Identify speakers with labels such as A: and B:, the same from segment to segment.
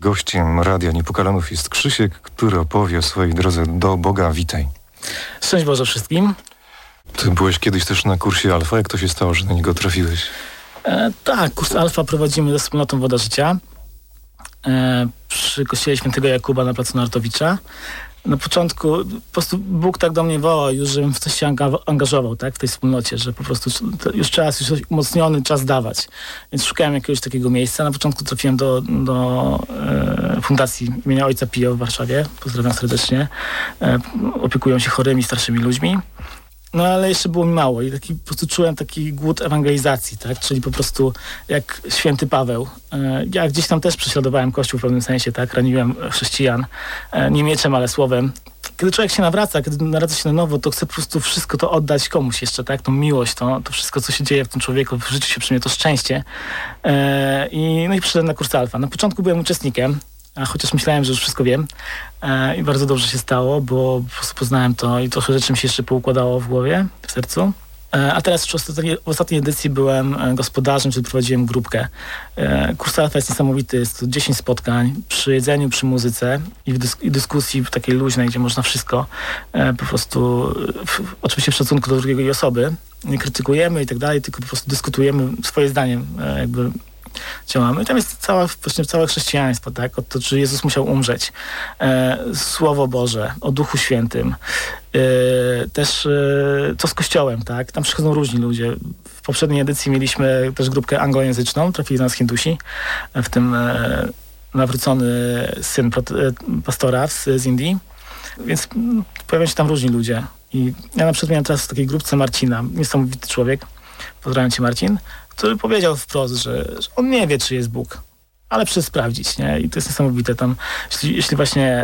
A: Gościem Radia Niepokalanów jest Krzysiek, który opowie o swojej drodze do Boga. Witaj.
B: Szczęść Boże wszystkim.
A: Ty byłeś kiedyś też na kursie Alfa. Jak to się stało, że na niego trafiłeś?
B: Tak, kurs Alfa prowadzimy ze wspólnotą Woda Życia przy kościele Świętego Jakuba na placu Narutowicza. Na początku po prostu Bóg tak do mnie wołał już, żebym w coś się angażował, tak, w tej wspólnocie, że po prostu już czas, już umocniony, czas dawać. Więc szukałem jakiegoś takiego miejsca. Na początku trafiłem do Fundacji imienia Ojca Pio w Warszawie. Pozdrawiam serdecznie. Opiekują się chorymi, starszymi ludźmi. No ale jeszcze było mi mało i po prostu czułem taki głód ewangelizacji, tak? Czyli po prostu jak święty Paweł. Ja gdzieś tam też prześladowałem Kościół w pewnym sensie, tak? Raniłem chrześcijan, nie mieczem, ale słowem. Kiedy człowiek się nawraca, kiedy narodza się na nowo, to chce po prostu wszystko to oddać komuś jeszcze, tak? Tą miłość, to wszystko, co się dzieje w tym człowieku, w życiu się przy mnie, to szczęście. I przyszedłem na kurs Alfa. Na początku byłem uczestnikiem, a chociaż myślałem, że już wszystko wiem i bardzo dobrze się stało, bo po prostu poznałem to i trochę rzeczy mi się jeszcze poukładało w głowie, w sercu. A teraz już w ostatniej edycji byłem gospodarzem, czyli prowadziłem grupkę. Kurs Alfa jest niesamowity, jest to 10 spotkań przy jedzeniu, przy muzyce i dyskusji takiej luźnej, gdzie można wszystko po prostu, oczywiście w szacunku do drugiej osoby, nie krytykujemy i tak dalej, tylko po prostu dyskutujemy swoje zdaniem, jakby działamy. Tam jest całe chrześcijaństwo, tak? O to, czy Jezus musiał umrzeć. Słowo Boże, o Duchu Świętym. Też co z Kościołem, tak? Tam przychodzą różni ludzie. W poprzedniej edycji mieliśmy też grupkę anglojęzyczną, trafili do nas Hindusi, w tym nawrócony syn pastora z Indii. Więc pojawiają się tam różni ludzie. I ja na przykład miałem teraz w takiej grupce Marcina, niesamowity człowiek, pozdrawiam cię Marcin, który powiedział wprost, że on nie wie, czy jest Bóg, ale przyszedł sprawdzić, nie? I to jest niesamowite. Tam, jeśli właśnie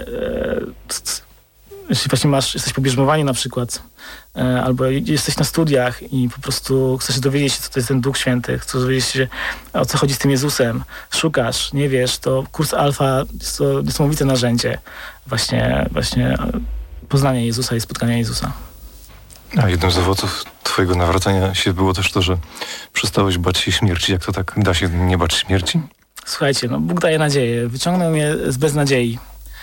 B: jesteś pobierzmowani na przykład, albo jesteś na studiach i po prostu chcesz dowiedzieć się, co to jest ten Duch Święty, chcesz dowiedzieć się, o co chodzi z tym Jezusem, szukasz, nie wiesz, to kurs Alfa jest to niesamowite narzędzie właśnie poznania Jezusa i spotkania Jezusa.
A: A jednym z owoców twojego nawracania się było też to, że przestałeś bać się śmierci. Jak to tak da się nie bać śmierci?
B: Słuchajcie, Bóg daje nadzieję. Wyciągnął mnie z beznadziei.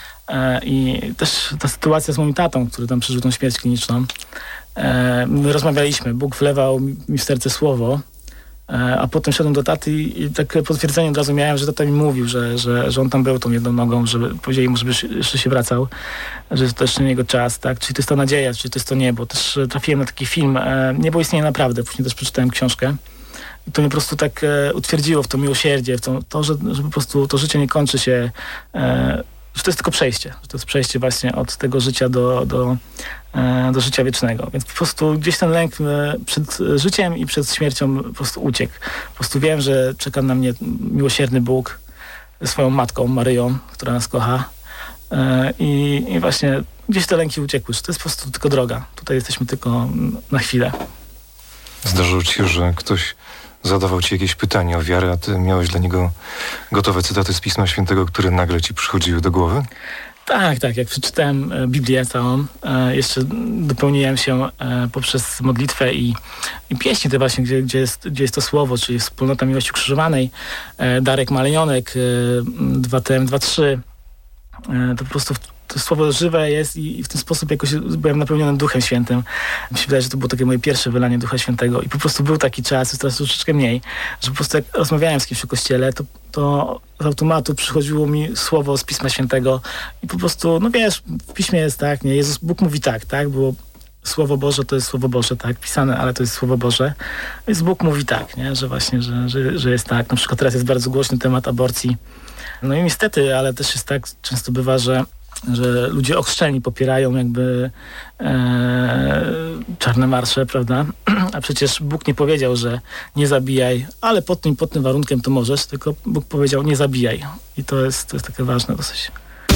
B: I też ta sytuacja z moim tatą, który tam przeżył tą śmierć kliniczną. My rozmawialiśmy. Bóg wlewał mi w serce słowo. A potem szedłem do taty i takie potwierdzenie od razu miałem, że tata mi mówił, że on tam był tą jedną nogą, żeby powiedzieli mu, żeby jeszcze się wracał, że to jeszcze nie jego czas, tak? Czyli to jest ta nadzieja, czyli to jest to niebo. Też trafiłem na taki film Niebo istnieje naprawdę, później też przeczytałem książkę. I to mnie po prostu tak utwierdziło w to miłosierdzie, w to, że po prostu to życie nie kończy się, że to jest tylko przejście, że to jest przejście właśnie od tego życia do życia wiecznego. Więc po prostu gdzieś ten lęk przed życiem i przed śmiercią po prostu uciekł. Po prostu wiem, że czeka na mnie miłosierny Bóg ze swoją matką Maryją, która nas kocha. I właśnie gdzieś te lęki uciekły, że to jest po prostu tylko droga. Tutaj jesteśmy tylko na chwilę.
A: Zdarzyło ci się, że ktoś zadawał ci jakieś pytanie o wiarę, a ty miałeś dla niego gotowe cytaty z Pisma Świętego, które nagle ci przychodziły do głowy?
B: Tak. Jak przeczytałem Biblię całą, jeszcze dopełniłem się poprzez modlitwę i pieśni te właśnie, gdzie jest to słowo, czyli wspólnota miłości ukrzyżowanej, Darek Malejonek, 2TM, 2-3. To po prostu to słowo żywe jest i w ten sposób jakoś byłem napełniony Duchem Świętym. Mi się wydaje, że to było takie moje pierwsze wylanie Ducha Świętego i po prostu był taki czas, jest teraz troszeczkę mniej, że po prostu jak rozmawiałem z kimś o Kościele, to z automatu przychodziło mi słowo z Pisma Świętego i po prostu, wiesz, w Piśmie jest tak, nie? Bóg mówi tak, bo Słowo Boże to jest Słowo Boże, tak, pisane, ale to jest Słowo Boże. Więc Bóg mówi tak, nie? Że właśnie, że jest tak. Na przykład teraz jest bardzo głośny temat aborcji. No i niestety, ale też jest tak, często bywa, że ludzie ochrzczeni popierają jakby czarne marsze, prawda? A przecież Bóg nie powiedział, że nie zabijaj, ale pod tym warunkiem to możesz, tylko Bóg powiedział nie zabijaj. I to jest takie ważne dosyć.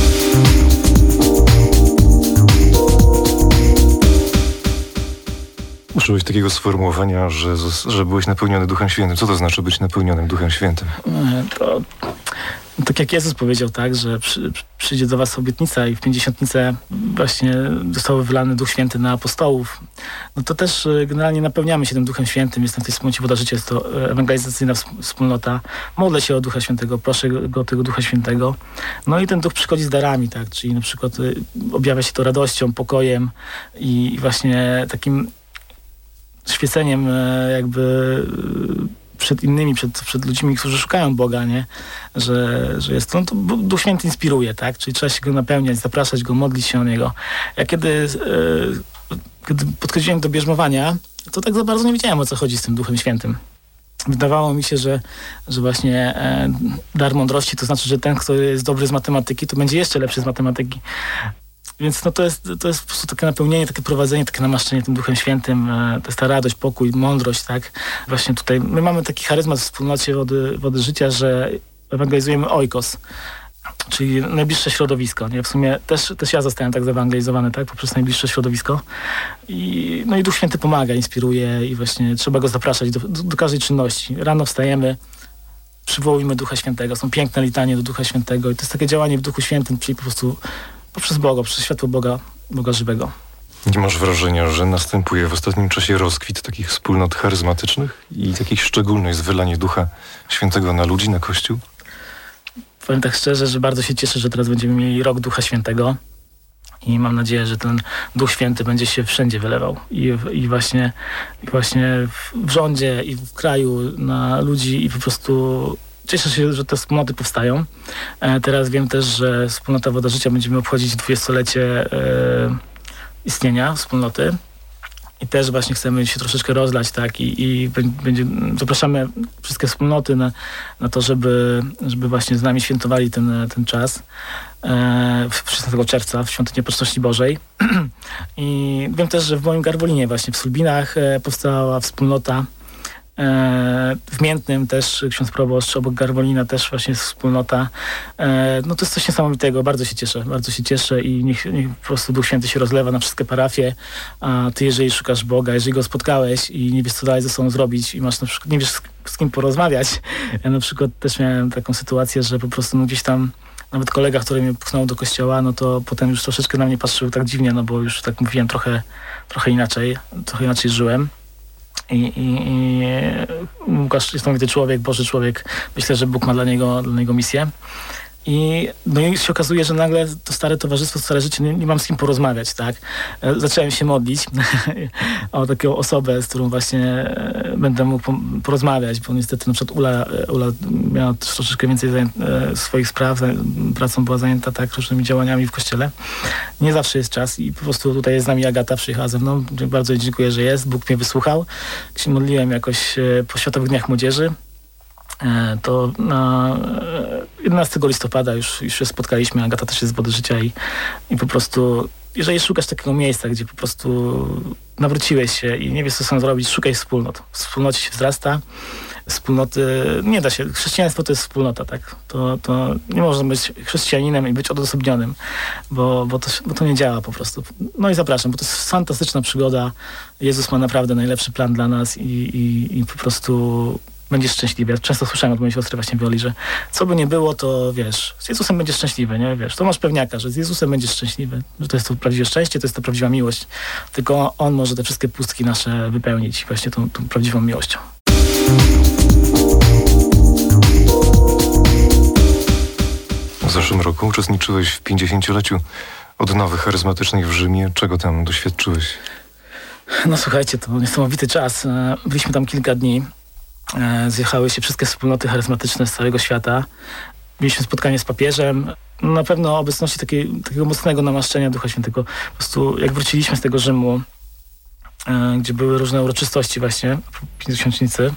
A: Użyłeś takiego sformułowania, że byłeś napełniony Duchem Świętym. Co to znaczy być napełnionym Duchem Świętym?
B: Tak jak Jezus powiedział, tak, że przyjdzie do was obietnica i w Pięćdziesiątnicę właśnie został wylany Duch Święty na apostołów, no to też generalnie napełniamy się tym Duchem Świętym. Jestem w tej wspólnocie Woda Życia, jest to ewangelizacyjna wspólnota. Modlę się o Ducha Świętego, proszę go o tego Ducha Świętego. No i ten Duch przychodzi z darami, tak, czyli na przykład objawia się to radością, pokojem i właśnie takim świeceniem jakby przed innymi, przed ludźmi, którzy szukają Boga, nie? Że jest to, no to Duch Święty inspiruje, tak? Czyli trzeba się go napełniać, zapraszać go, modlić się o niego. Ja kiedy podchodziłem do bierzmowania, to tak za bardzo nie wiedziałem, o co chodzi z tym Duchem Świętym. Wydawało mi się, że właśnie dar mądrości to znaczy, że ten, kto jest dobry z matematyki, to będzie jeszcze lepszy z matematyki. Więc no to jest po prostu takie napełnienie, takie prowadzenie, takie namaszczenie tym Duchem Świętym. To jest ta radość, pokój, mądrość, tak? Właśnie tutaj my mamy taki charyzmat w wspólnocie Wody Życia, że ewangelizujemy oikos, czyli najbliższe środowisko. Nie? W sumie też ja zostałem tak zewangelizowany, tak? Poprzez najbliższe środowisko. No i Duch Święty pomaga, inspiruje i właśnie trzeba go zapraszać do każdej czynności. Rano wstajemy, przywołujmy Ducha Świętego. Są piękne litanie do Ducha Świętego i to jest takie działanie w Duchu Świętym, czyli po prostu poprzez Boga, przez światło Boga żywego.
A: Nie masz wrażenia, że następuje w ostatnim czasie rozkwit takich wspólnot charyzmatycznych i takich szczególnych zwylanie Ducha Świętego na ludzi, na Kościół?
B: Powiem tak szczerze, że bardzo się cieszę, że teraz będziemy mieli rok Ducha Świętego i mam nadzieję, że ten Duch Święty będzie się wszędzie wylewał i właśnie w rządzie i w kraju na ludzi i po prostu cieszę się, że te wspólnoty powstają. Teraz wiem też, że wspólnota Woda Życia będziemy obchodzić 20-lecie istnienia wspólnoty i też właśnie chcemy się troszeczkę rozlać, tak, i zapraszamy wszystkie wspólnoty na to, żeby właśnie z nami świętowali ten czas 16 czerwca w Świątyni Opatrzności Bożej. I wiem też, że w moim Garwolinie właśnie w Sulbinach powstała wspólnota. W Miętnym też ksiądz proboszcz, obok Garwolina też właśnie jest wspólnota. No to jest coś niesamowitego, bardzo się cieszę i niech po prostu Duch Święty się rozlewa na wszystkie parafie, a ty jeżeli szukasz Boga, jeżeli go spotkałeś i nie wiesz co dalej ze sobą zrobić i masz na przykład, nie wiesz z kim porozmawiać. Ja na przykład też miałem taką sytuację, że po prostu gdzieś tam nawet kolega, który mnie pchnął do kościoła, no to potem już troszeczkę na mnie patrzył tak dziwnie, no bo już tak mówiłem trochę inaczej żyłem. I Łukasz jest niesamowity człowiek, Boży człowiek. Myślę, że Bóg ma dla niego misję. I się okazuje, że nagle to stare towarzystwo, stare życie, nie mam z kim porozmawiać, tak? Zacząłem się modlić o taką osobę, z którą właśnie będę mógł porozmawiać, bo niestety na przykład Ula miała troszeczkę więcej swoich spraw, pracą była zajęta tak różnymi działaniami w kościele. Nie zawsze jest czas i po prostu tutaj jest z nami Agata, przyjechała ze mną. Bardzo jej dziękuję, że jest. Bóg mnie wysłuchał. Jak się modliłem jakoś po Światowych Dniach Młodzieży, to na 11 listopada już się spotkaliśmy, Agata też jest z Wody Życia i po prostu, jeżeli szukasz takiego miejsca, gdzie po prostu nawróciłeś się i nie wiesz, co sam zrobić, szukaj wspólnot. W wspólnocie się wzrasta, wspólnoty, nie da się, chrześcijaństwo to jest wspólnota, tak? To nie można być chrześcijaninem i być odosobnionym, bo to nie działa po prostu. No i zapraszam, bo to jest fantastyczna przygoda. Jezus ma naprawdę najlepszy plan dla nas i po prostu będziesz szczęśliwy. Ja często słyszałem od mojej siostry właśnie Wioli, że co by nie było, to wiesz, z Jezusem będziesz szczęśliwy, nie? Wiesz, to masz pewniaka, że z Jezusem będziesz szczęśliwy, że to jest to prawdziwe szczęście, to jest to prawdziwa miłość. Tylko On może te wszystkie pustki nasze wypełnić właśnie tą prawdziwą miłością.
A: W zeszłym roku uczestniczyłeś w 50-leciu odnowy charyzmatycznej w Rzymie. Czego tam doświadczyłeś?
B: No słuchajcie, to niesamowity czas. Byliśmy tam kilka dni. Zjechały się wszystkie wspólnoty charyzmatyczne z całego świata. Mieliśmy spotkanie z papieżem. No, na pewno obecności takiego mocnego namaszczenia Ducha Świętego. Po prostu jak wróciliśmy z tego Rzymu, gdzie były różne uroczystości właśnie, pięćdziesiątnicy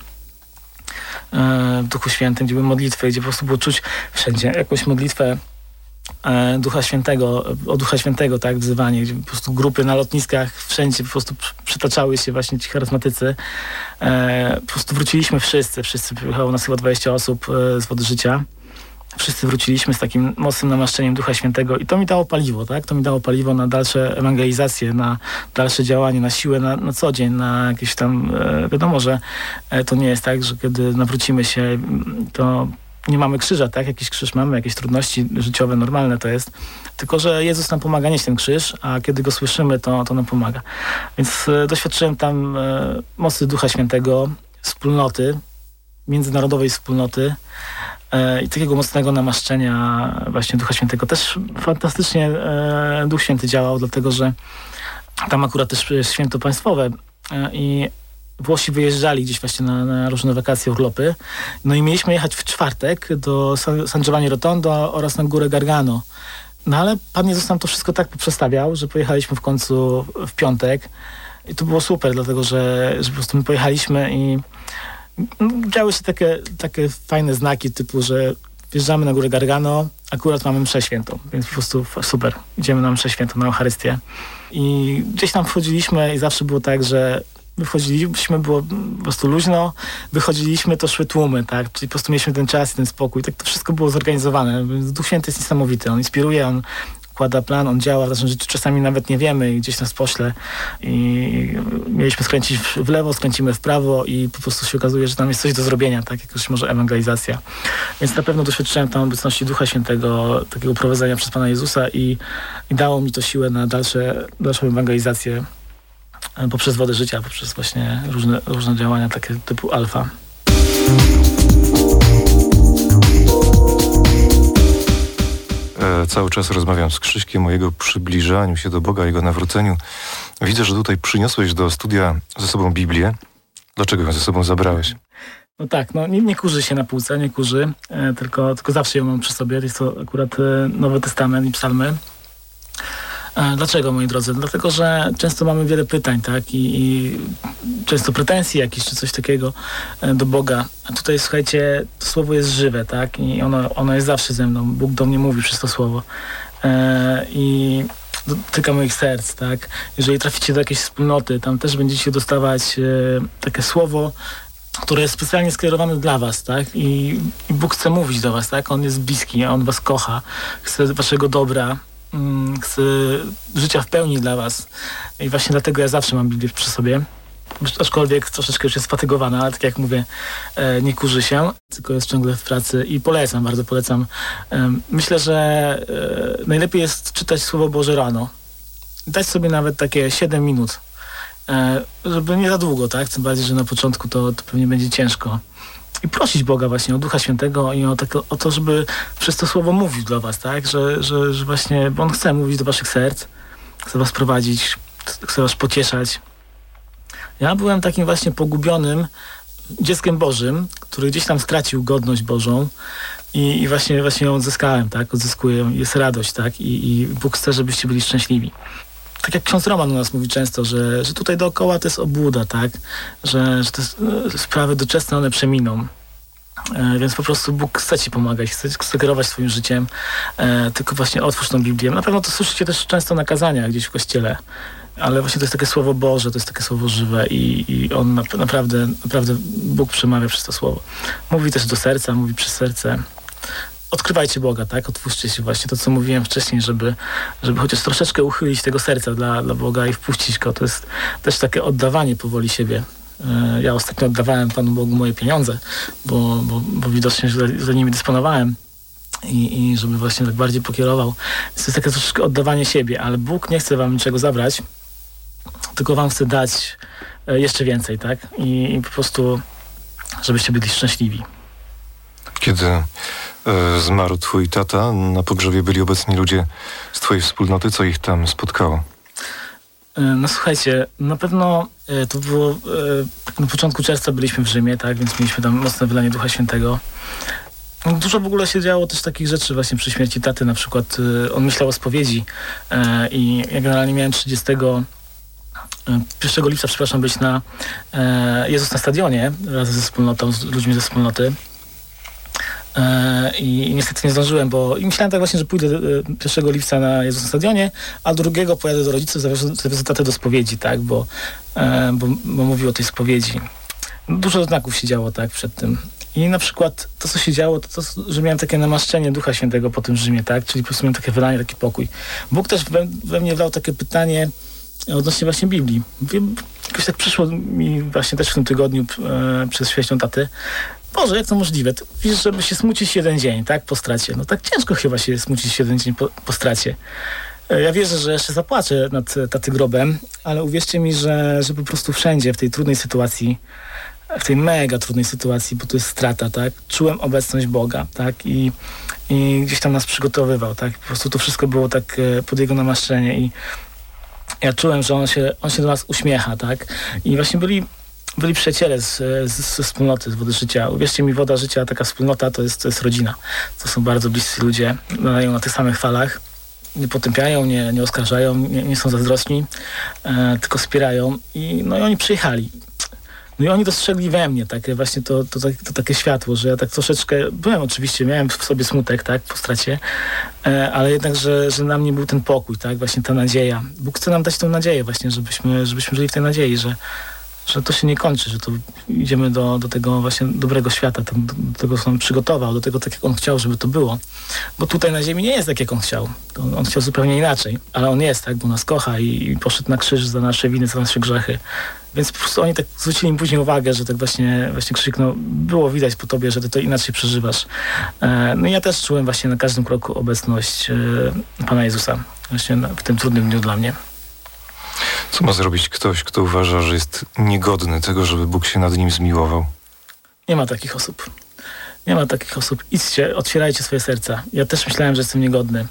B: w Duchu Świętym, gdzie były modlitwy, gdzie po prostu było czuć wszędzie jakąś modlitwę Ducha Świętego, o Ducha Świętego, tak, wzywanie, gdzie po prostu grupy na lotniskach, wszędzie po prostu przytaczały się właśnie ci charyzmatycy. Po prostu wróciliśmy wszyscy przyjechało nas chyba 20 osób z Wody Życia. Wszyscy wróciliśmy z takim mocnym namaszczeniem Ducha Świętego i to mi dało paliwo, tak? To mi dało paliwo na dalsze ewangelizacje, na dalsze działanie, na siłę, na co dzień, na jakieś tam... Wiadomo, że to nie jest tak, że kiedy nawrócimy się, to nie mamy krzyża, tak? Jakiś krzyż mamy, jakieś trudności życiowe, normalne to jest. Tylko że Jezus nam pomaga nieść ten krzyż, a kiedy go słyszymy, to nam pomaga. Więc doświadczyłem tam mocy Ducha Świętego, wspólnoty, międzynarodowej wspólnoty i takiego mocnego namaszczenia właśnie Ducha Świętego. Też fantastycznie Duch Święty działał, dlatego że tam akurat też jest święto państwowe i Włosi wyjeżdżali gdzieś właśnie na różne wakacje, urlopy. No i mieliśmy jechać w czwartek do San Giovanni Rotondo oraz na górę Gargano. No ale Pan Jezus nam to wszystko tak poprzestawiał, że pojechaliśmy w końcu w piątek. I to było super, dlatego że po prostu my pojechaliśmy i działy się takie fajne znaki typu, że wjeżdżamy na górę Gargano, akurat mamy mszę świętą, więc po prostu super. Idziemy na mszę świętą, na Eucharystię. I gdzieś tam wchodziliśmy i zawsze było tak, że wychodziliśmy, było po prostu luźno, wychodziliśmy, to szły tłumy, tak? Czyli po prostu mieliśmy ten czas i ten spokój. Tak to wszystko było zorganizowane. Duch Święty jest niesamowity. On inspiruje, on układa plan, on działa w naszym życiu. Czasami nawet nie wiemy i gdzieś nas pośle. I mieliśmy skręcić w lewo, skręcimy w prawo i po prostu się okazuje, że tam jest coś do zrobienia, tak? Jakaś może ewangelizacja. Więc na pewno doświadczyłem tam obecności Ducha Świętego, takiego prowadzenia przez Pana Jezusa i dało mi to siłę na dalszą ewangelizację poprzez wodę życia, poprzez właśnie różne działania takie typu alfa.
A: Cały czas rozmawiam z Krzyśkiem o jego przybliżaniu się do Boga, jego nawróceniu. Widzę, że tutaj przyniosłeś do studia ze sobą Biblię. Dlaczego ją ze sobą zabrałeś?
B: No tak, no nie kurzy się na półce, nie kurzy, tylko zawsze ją mam przy sobie. Jest to akurat Nowy Testament i psalmy. Dlaczego, moi drodzy? Dlatego, że często mamy wiele pytań, tak? I często pretensji jakieś, czy coś takiego do Boga. A tutaj, słuchajcie, to słowo jest żywe, tak? I ono jest zawsze ze mną. Bóg do mnie mówi przez to słowo. I dotyka moich serc, tak? Jeżeli traficie do jakiejś wspólnoty, tam też będziecie dostawać takie słowo, które jest specjalnie skierowane dla was, tak? I Bóg chce mówić do was, tak? On jest bliski, On was kocha, chce waszego dobra. Chcę życia w pełni dla was i właśnie dlatego ja zawsze mam Biblię przy sobie, aczkolwiek troszeczkę już jest sfatygowana, ale tak jak mówię, nie kurzy się, tylko jest ciągle w pracy i bardzo polecam. Myślę, że najlepiej jest czytać Słowo Boże rano, dać sobie nawet takie 7 minut, żeby nie za długo, tak? Tym bardziej, że na początku to pewnie będzie ciężko. I prosić Boga właśnie o Ducha Świętego i o to, żeby przez to słowo mówił do was, tak? Że właśnie On chce mówić do waszych serc, chce was prowadzić, chce was pocieszać. Ja byłem takim właśnie pogubionym dzieckiem Bożym, który gdzieś tam stracił godność Bożą i właśnie ją odzyskałem, tak? Odzyskuję, jest radość, tak? I Bóg chce, żebyście byli szczęśliwi. Tak jak ksiądz Roman u nas mówi często, że tutaj dookoła to jest obłuda, tak? Że te sprawy doczesne, one przeminą. Więc po prostu Bóg chce ci pomagać, chce kierować swoim życiem. Tylko właśnie otwórz tą Biblię. Na pewno to słyszycie też często na kazaniach gdzieś w kościele. Ale właśnie to jest takie słowo Boże, to jest takie słowo żywe i on naprawdę Bóg przemawia przez to słowo. Mówi też do serca, mówi przez serce. Odkrywajcie Boga, tak? Otwórzcie się właśnie to, co mówiłem wcześniej, żeby chociaż troszeczkę uchylić tego serca dla Boga i wpuścić Go. To jest też takie oddawanie powoli siebie. Ja ostatnio oddawałem Panu Bogu moje pieniądze, bo widocznie źle nimi dysponowałem i żeby właśnie tak bardziej pokierował. Więc to jest takie troszeczkę oddawanie siebie, ale Bóg nie chce wam niczego zabrać, tylko wam chce dać jeszcze więcej, tak? I po prostu, żebyście byli szczęśliwi.
A: Kiedy zmarł twój tata, na pogrzebie byli obecni ludzie z twojej wspólnoty. Co ich tam spotkało?
B: No słuchajcie, na pewno to było, na początku czerwca byliśmy w Rzymie, tak, więc mieliśmy tam mocne wylanie Ducha Świętego. Dużo w ogóle się działo też takich rzeczy właśnie przy śmierci taty, na przykład on myślał o spowiedzi i ja generalnie miałem 1 lipca, być na Jezus na stadionie razem ze wspólnotą, z ludźmi ze wspólnoty. I niestety nie zdążyłem, bo myślałem tak właśnie, że pójdę 1 lipca na Jezus na stadionie, a 2 pojadę do rodziców, zawiozę tatę do spowiedzi, tak, bo mówił o tej spowiedzi. Dużo znaków się działo, tak, przed tym. I na przykład to, co się działo, to że miałem takie namaszczenie Ducha Świętego po tym Rzymie, tak, czyli po prostu miałem takie wylanie, taki pokój. Bóg też we mnie wlał takie pytanie odnośnie właśnie Biblii. Jakoś tak przyszło mi właśnie też w tym tygodniu przez święcią taty, Boże, jak to możliwe? Ty wiesz, żeby się smucić jeden dzień, tak? Po stracie. No tak ciężko chyba się smucić jeden dzień po stracie. Ja wierzę, że jeszcze zapłaczę nad taty grobem, ale uwierzcie mi, że po prostu wszędzie w tej trudnej sytuacji, w tej mega trudnej sytuacji, bo to jest strata, tak? Czułem obecność Boga, tak? I gdzieś tam nas przygotowywał, tak? Po prostu to wszystko było tak pod Jego namaszczenie i ja czułem, że on się do nas uśmiecha, tak? I właśnie byli przyjaciele ze wspólnoty, z Wody Życia. Uwierzcie mi, Woda Życia, taka wspólnota, to jest rodzina. To są bardzo bliscy ludzie, nadają na tych samych falach. Nie potępiają, nie oskarżają, nie są zazdrosni, tylko wspierają. I oni przyjechali. No i oni dostrzegli we mnie takie właśnie to takie światło, że ja tak troszeczkę byłem oczywiście, miałem w sobie smutek, tak, po stracie, ale jednak, że na mnie był ten pokój, tak, właśnie ta nadzieja. Bóg chce nam dać tę nadzieję właśnie, żebyśmy żyli w tej nadziei, że to się nie kończy, że to idziemy do tego właśnie dobrego świata, do tego, co on przygotował, do tego, tak jak on chciał, żeby to było. Bo tutaj na ziemi nie jest tak, jak on chciał. On chciał zupełnie inaczej, ale on jest, tak, bo nas kocha i poszedł na krzyż za nasze winy, za nasze grzechy. Więc po prostu oni tak zwrócili mi później uwagę, że tak właśnie Krzysiek, było widać po tobie, że ty to inaczej przeżywasz. No i ja też czułem właśnie na każdym kroku obecność Pana Jezusa właśnie w tym trudnym dniu dla mnie.
A: Co ma zrobić ktoś, kto uważa, że jest niegodny tego, żeby Bóg się nad nim zmiłował?
B: Nie ma takich osób. Nie ma takich osób. Idźcie, otwierajcie swoje serca. Ja też myślałem, że jestem niegodny.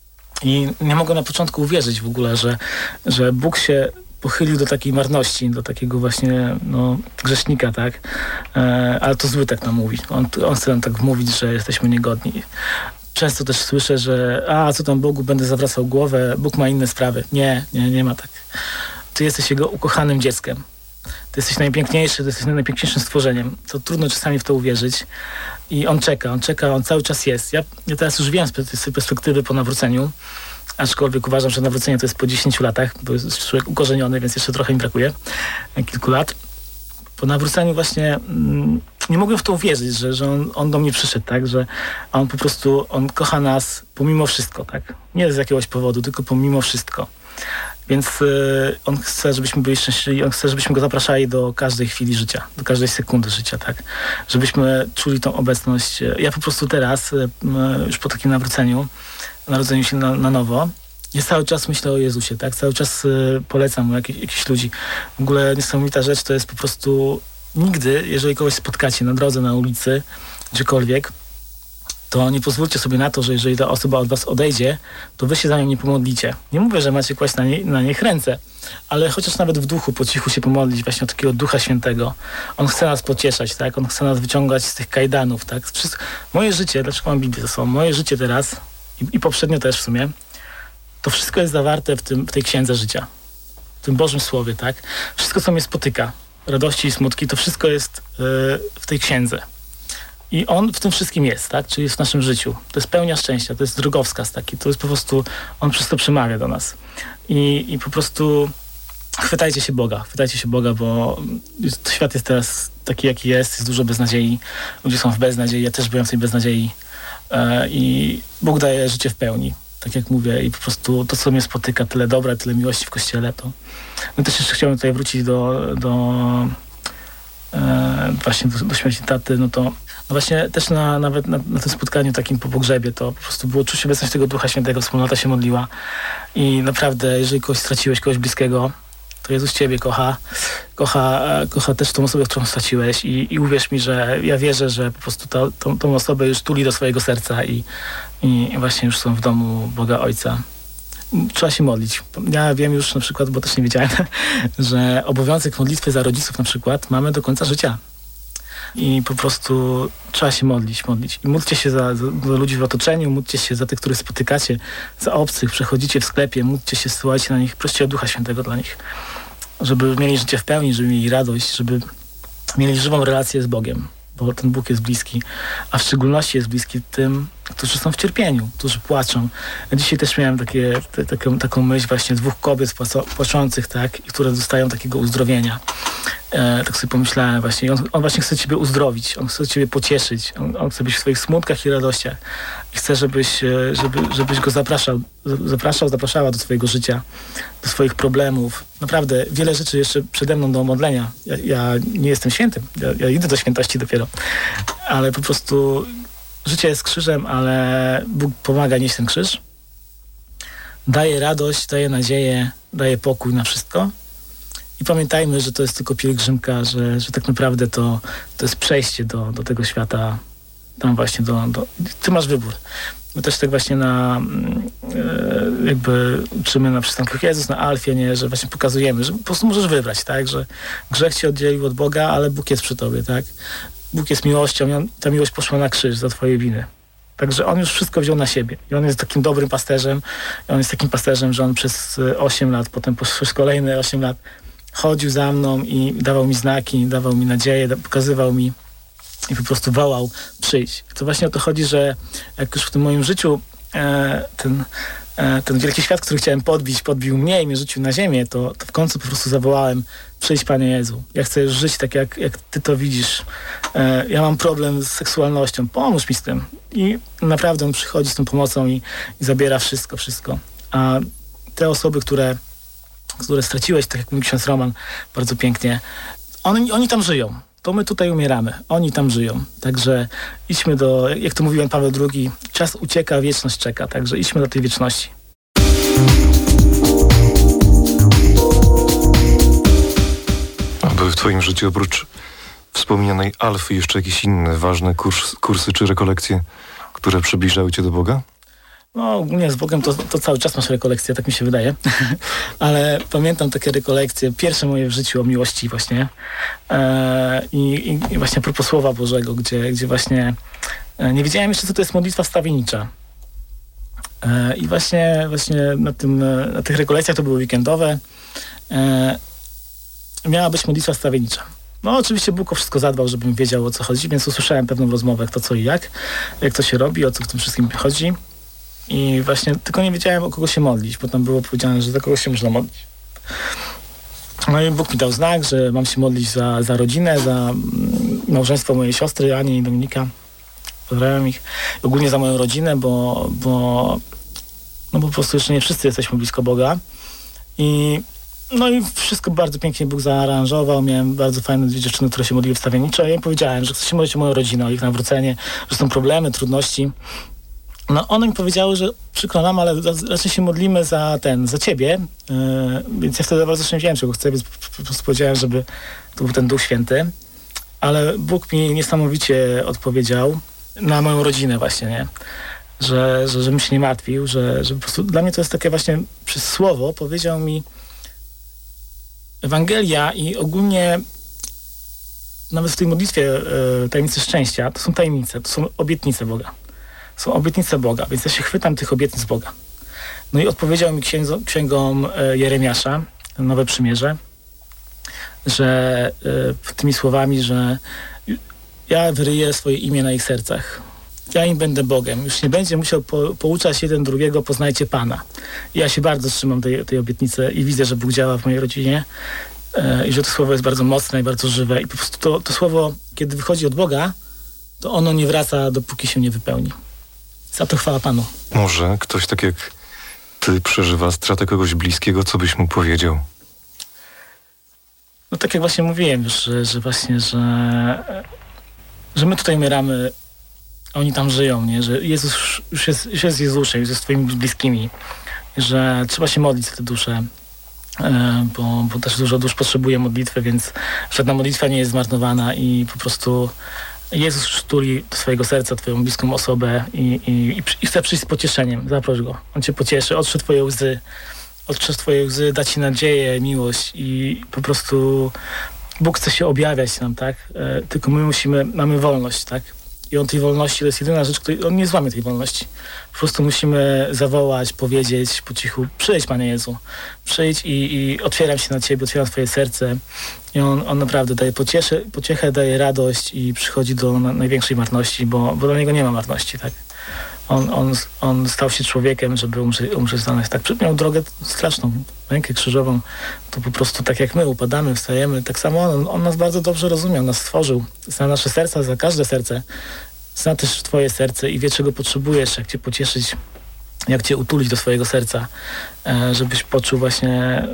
B: I nie mogłem na początku uwierzyć w ogóle, że Bóg się pochylił do takiej marności, do takiego właśnie grzesznika, tak? Ale to zły tak nam mówi. On chce nam tak mówić, że jesteśmy niegodni. Często też słyszę, że co tam Bogu, będę zawracał głowę, Bóg ma inne sprawy. Nie ma tak. Ty jesteś Jego ukochanym dzieckiem. Ty jesteś najpiękniejszy, ty jesteś najpiękniejszym stworzeniem. To trudno czasami w to uwierzyć. I on czeka, on cały czas jest. Ja teraz już wiem z tej perspektywy po nawróceniu, aczkolwiek uważam, że nawrócenie to jest po 10 latach, bo jest człowiek ukorzeniony, więc jeszcze trochę mi brakuje, kilku lat. Po nawróceniu właśnie nie mogłem w to uwierzyć, że on do mnie przyszedł, tak, że on po prostu, on kocha nas pomimo wszystko, tak, nie z jakiegoś powodu, tylko pomimo wszystko. Więc on chce, żebyśmy byli szczęśliwi, on chce, żebyśmy go zapraszali do każdej chwili życia, do każdej sekundy życia, tak, żebyśmy czuli tą obecność. Ja po prostu teraz, już po takim narodzeniu się na nowo, ja cały czas myślę o Jezusie, tak? Cały czas polecam mu jakichś ludzi. W ogóle niesamowita rzecz to jest po prostu nigdy, jeżeli kogoś spotkacie na drodze, na ulicy, gdziekolwiek, to nie pozwólcie sobie na to, że jeżeli ta osoba od was odejdzie, to wy się za nią nie pomodlicie. Nie mówię, że macie kłaść na nich ręce, ale chociaż nawet w duchu, po cichu się pomodlić właśnie o takiego Ducha Świętego. On chce nas pocieszać, tak? On chce nas wyciągać z tych kajdanów, tak? Moje życie, dlaczego mam Biblię ze sobą? Moje życie teraz i poprzednio też w sumie, to wszystko jest zawarte w tej księdze życia. W tym Bożym Słowie, tak? Wszystko, co mnie spotyka, radości i smutki, to wszystko jest w tej księdze. I on w tym wszystkim jest, tak? Czyli jest w naszym życiu. To jest pełnia szczęścia, to jest drogowskaz taki. To jest po prostu, on przez to przemawia do nas. I po prostu chwytajcie się Boga, bo świat jest teraz taki, jaki jest dużo beznadziei. Ludzie są w beznadziei, ja też byłem w tej beznadziei. I Bóg daje życie w pełni. Tak jak mówię, i po prostu to, co mnie spotyka, tyle dobra, tyle miłości w Kościele, to... No też jeszcze chciałem tutaj wrócić właśnie do śmierci taty, no właśnie też nawet na tym spotkaniu takim po pogrzebie, to po prostu było czuć obecność tego Ducha Świętego, wspólnota się modliła i naprawdę, jeżeli kogoś straciłeś, kogoś bliskiego, to Jezus ciebie kocha też tą osobę, którą straciłeś i uwierz mi, że ja wierzę, że po prostu tą osobę już tuli do swojego serca i właśnie już są w domu Boga Ojca. Trzeba się modlić. Ja wiem już na przykład, bo też nie wiedziałem, że obowiązek modlitwy za rodziców na przykład mamy do końca życia. I po prostu trzeba się modlić. I módlcie się za ludzi w otoczeniu, módlcie się za tych, których spotykacie, za obcych, przechodzicie w sklepie, módlcie się, syłajcie na nich, proście o Ducha Świętego dla nich. Żeby mieli życie w pełni, żeby mieli radość, żeby mieli żywą relację z Bogiem, bo ten Bóg jest bliski, a w szczególności jest bliski tym, którzy są w cierpieniu, którzy płaczą. Ja dzisiaj też miałem taką myśl właśnie 2 kobiet płaczących, tak, i które dostają takiego uzdrowienia. Tak sobie pomyślałem właśnie. On właśnie chce ciebie uzdrowić, on chce ciebie pocieszyć, on chce być w swoich smutkach i radościach. I chce, żebyś go zapraszała do swojego życia, do swoich problemów. Naprawdę, wiele rzeczy jeszcze przede mną do omodlenia. Ja nie jestem świętym, ja idę do świętości dopiero. Ale po prostu życie jest krzyżem, ale Bóg pomaga nieść ten krzyż. Daje radość, daje nadzieję, daje pokój na wszystko. I pamiętajmy, że to jest tylko pielgrzymka, że tak naprawdę to jest przejście do tego świata. Tam właśnie ty masz wybór. My też tak właśnie jakby uczymy na przystanku Jezus, na Alfie, nie, że właśnie pokazujemy, że po prostu możesz wybrać, tak, że grzech cię oddzielił od Boga, ale Bóg jest przy tobie, tak. Bóg jest miłością i ta miłość poszła na krzyż za twoje winy. Także on już wszystko wziął na siebie. I on jest takim dobrym pasterzem. I on jest takim pasterzem, że on przez 8 lat, potem przez kolejne 8 lat chodził za mną i dawał mi znaki, dawał mi nadzieję, pokazywał mi i po prostu wołał: przyjdź. To właśnie o to chodzi, że jak już w tym moim życiu ten wielki świat, który chciałem podbił mnie i mnie rzucił na ziemię, to w końcu po prostu zawołałem: przyjdź, Panie Jezu. Ja chcę już żyć tak, jak Ty to widzisz. Ja mam problem z seksualnością. Pomóż mi z tym. I naprawdę on przychodzi z tą pomocą i zabiera wszystko. A te osoby, które straciłeś, tak jak mówi ksiądz Roman bardzo pięknie, oni tam żyją. To my tutaj umieramy. Oni tam żyją. Także idźmy jak to mówił Jan Paweł II, czas ucieka, wieczność czeka. Także idźmy do tej wieczności.
A: A były w twoim życiu oprócz wspomnianej Alfy jeszcze jakieś inne ważne kursy czy rekolekcje, które przybliżały cię do Boga?
B: No ogólnie z Bogiem to cały czas masz rekolekcje, tak mi się wydaje. Ale pamiętam takie rekolekcje, pierwsze moje w życiu o miłości właśnie. I właśnie a propos Słowa Bożego, gdzie właśnie nie wiedziałem jeszcze, co to jest modlitwa wstawiennicza. I właśnie na tych rekolekcjach, to były weekendowe, miała być modlitwa wstawiennicza. No oczywiście Bóg o wszystko zadbał, żebym wiedział, o co chodzi, więc usłyszałem pewną rozmowę, kto co i jak to się robi, o co w tym wszystkim chodzi. I właśnie tylko nie wiedziałem, o kogo się modlić, bo tam było powiedziane, że za kogo się można modlić. No i Bóg mi dał znak, że mam się modlić za rodzinę, za małżeństwo mojej siostry Ani i Dominika. Pozdrawiam ich. Ogólnie za moją rodzinę, bo po prostu jeszcze nie wszyscy jesteśmy blisko Boga. I wszystko bardzo pięknie Bóg zaaranżował. Miałem bardzo fajne 2 dziewczyny, które się modliły wstawienniczo. Ja im powiedziałem, że chcę się modlić o moją rodzinę, o ich nawrócenie, że są problemy, trudności. No one mi powiedziały, że przykro nam, ale raczej się modlimy za ciebie. Więc ja wtedy bardzo nie wiedziałem, czego chcę, więc po prostu powiedziałem, żeby to był ten Duch Święty. Ale Bóg mi niesamowicie odpowiedział na moją rodzinę właśnie, nie? Żebym się nie martwił, że po prostu dla mnie to jest takie właśnie przez słowo powiedział mi Ewangelia i ogólnie nawet w tej modlitwie tajemnicy szczęścia, to są tajemnice, to są obietnice Boga. Są obietnice Boga, więc ja się chwytam tych obietnic Boga. No i odpowiedział mi księgą Jeremiasza, Nowe Przymierze, że tymi słowami, że ja wyryję swoje imię na ich sercach. Ja im będę Bogiem. Już nie będzie musiał pouczać jeden drugiego, poznajcie Pana. I ja się bardzo trzymam tej obietnicy i widzę, że Bóg działa w mojej rodzinie i że to słowo jest bardzo mocne i bardzo żywe. I po prostu to słowo, kiedy wychodzi od Boga, to ono nie wraca, dopóki się nie wypełni. Za to chwała Panu.
A: Może ktoś tak jak ty przeżywa stratę kogoś bliskiego, co byś mu powiedział?
B: No tak jak właśnie mówiłem już, że my tutaj umieramy, a oni tam żyją, nie? Że Jezus już jest Jezusem, już jest twoimi bliskimi, że trzeba się modlić za te dusze, bo też dużo dusz potrzebuje modlitwy, więc żadna modlitwa nie jest zmarnowana i po prostu Jezus sztuli do swojego serca twoją bliską osobę i chce przyjść z pocieszeniem. Zaproś Go. On cię pocieszy, otrze twoje łzy, da ci nadzieję, miłość i po prostu Bóg chce się objawiać nam, tak? Tylko my mamy wolność, tak? I on tej wolności, to jest jedyna rzecz, on nie złamie tej wolności. Po prostu musimy zawołać, powiedzieć po cichu: przyjdź, Panie Jezu, przyjdź i otwieram się na Ciebie, otwieram Twoje serce. I on naprawdę daje pociechę, daje radość i przychodzi do największej marności, bo dla Niego nie ma marności, tak? On stał się człowiekiem, żeby umrzeć za nas. Tak, miał drogę straszną, mękę krzyżową. To po prostu tak jak my upadamy, wstajemy. Tak samo on nas bardzo dobrze rozumiał, nas stworzył. Zna nasze serca, za każde serce. Zna też twoje serce i wie, czego potrzebujesz, jak cię pocieszyć, jak cię utulić do swojego serca, żebyś poczuł właśnie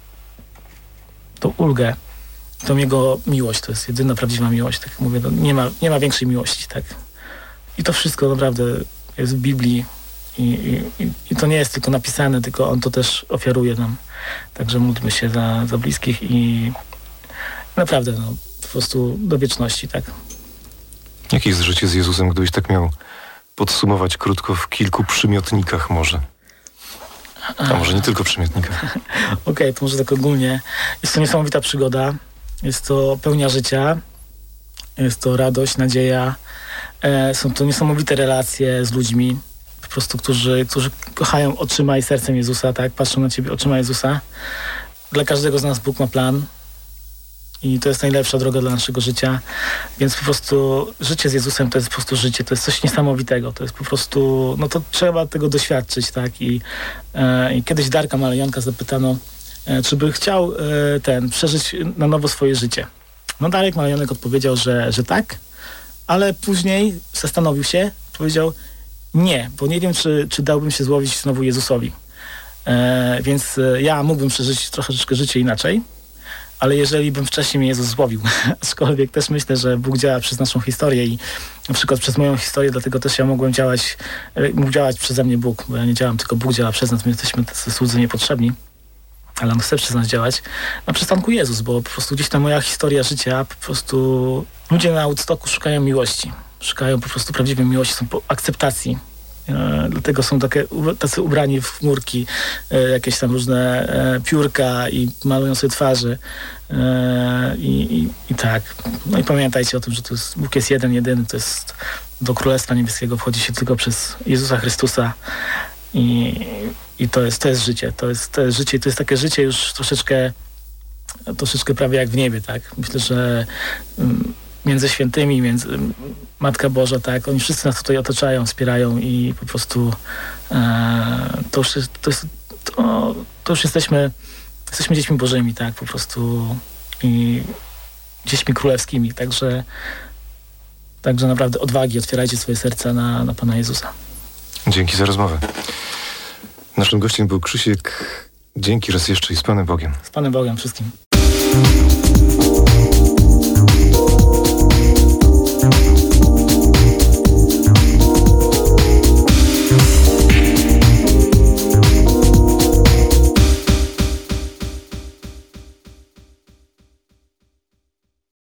B: tą ulgę, tą jego miłość. To jest jedyna prawdziwa miłość. Tak jak mówię, no nie ma większej miłości. Tak? I to wszystko naprawdę jest w Biblii i to nie jest tylko napisane, tylko on to też ofiaruje nam. Także módlmy się za bliskich i naprawdę no, po prostu do wieczności. Tak?
A: Jakie jest życie z Jezusem, gdybyś tak miał podsumować krótko w kilku przymiotnikach może? A może nie tylko przymiotnikach.
B: Okej, to może tak ogólnie. Jest to niesamowita przygoda. Jest to pełnia życia. Jest to radość, nadzieja. Są to niesamowite relacje z ludźmi, po prostu, którzy kochają oczyma i sercem Jezusa, tak? Patrzą na ciebie oczyma Jezusa. Dla każdego z nas Bóg ma plan i to jest najlepsza droga dla naszego życia, więc po prostu życie z Jezusem to jest po prostu życie, to jest coś niesamowitego, to jest po prostu, no to trzeba tego doświadczyć, tak? I kiedyś Darka Malejonka zapytano, czy by chciał przeżyć na nowo swoje życie. No Darek Malejonek odpowiedział, że tak, ale później zastanowił się, powiedział nie, bo nie wiem, czy dałbym się złowić znowu Jezusowi. Więc ja mógłbym przeżyć troszeczkę życie inaczej, ale jeżeli bym wcześniej mnie Jezus złowił, aczkolwiek też myślę, że Bóg działa przez naszą historię i na przykład przez moją historię, dlatego też ja mógł działać przeze mnie Bóg, bo ja nie działam, tylko Bóg działa przez nas, my jesteśmy tacy słudzy niepotrzebni. Ale on chce przez nas działać. Na przystanku Jezus, bo po prostu gdzieś ta moja historia życia, po prostu ludzie na Woodstocku szukają miłości. Szukają po prostu prawdziwej miłości, są po akceptacji. Dlatego są tacy ubrani w chmurki, jakieś tam różne piórka i malują sobie twarze. I tak. No i pamiętajcie o tym, że Bóg jest jeden, jedyny. To jest do Królestwa Niebieskiego wchodzi się tylko przez Jezusa Chrystusa. I to jest życie. To jest życie i to jest takie życie już troszeczkę prawie jak w niebie, tak? Myślę, że między świętymi, Matka Boża, tak? Oni wszyscy nas tutaj otaczają, wspierają i po prostu to już jesteśmy dziećmi Bożymi, tak? Po prostu i dziećmi królewskimi, także naprawdę odwagi, otwierajcie swoje serca na Pana Jezusa.
A: Dzięki za rozmowę. Naszym gościem był Krzysiek. Dzięki raz jeszcze i z Panem Bogiem.
B: Z Panem Bogiem wszystkim.